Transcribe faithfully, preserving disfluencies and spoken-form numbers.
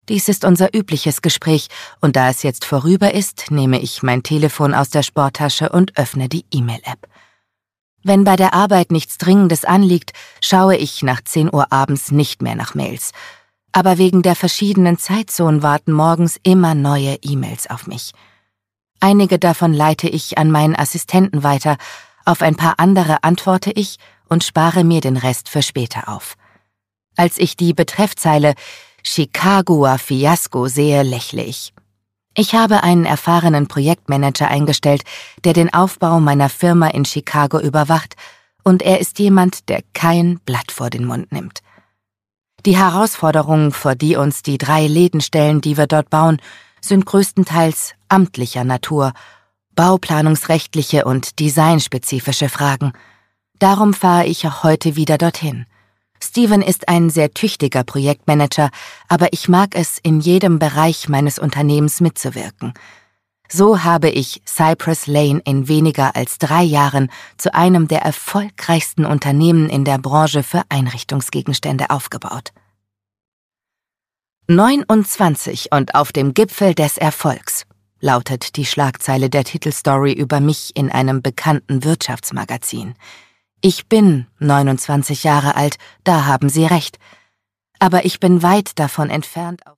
Dies ist unser übliches Gespräch, und da es jetzt vorüber ist, nehme ich mein Telefon aus der Sporttasche und öffne die E-Mail-App. Wenn bei der Arbeit nichts Dringendes anliegt, schaue ich nach zehn Uhr abends nicht mehr nach Mails. Aber wegen der verschiedenen Zeitzonen warten morgens immer neue E-Mails auf mich. Einige davon leite ich an meinen Assistenten weiter, auf ein paar andere antworte ich und spare mir den Rest für später auf. Als ich die Betreffzeile Chicagoer Fiasko sehe, lächle ich. Ich habe einen erfahrenen Projektmanager eingestellt, der den Aufbau meiner Firma in Chicago überwacht, und er ist jemand, der kein Blatt vor den Mund nimmt. Die Herausforderungen, vor die uns die drei Läden stellen, die wir dort bauen, sind größtenteils amtlicher Natur, bauplanungsrechtliche und designspezifische Fragen. Darum fahre ich auch heute wieder dorthin. Steven ist ein sehr tüchtiger Projektmanager, aber ich mag es, in jedem Bereich meines Unternehmens mitzuwirken. So habe ich Cypress Lane in weniger als drei Jahren zu einem der erfolgreichsten Unternehmen in der Branche für Einrichtungsgegenstände aufgebaut. neunundzwanzig und auf dem Gipfel des Erfolgs, lautet die Schlagzeile der Titelstory über mich in einem bekannten Wirtschaftsmagazin. Ich bin neunundzwanzig Jahre alt, da haben Sie recht. Aber ich bin weit davon entfernt,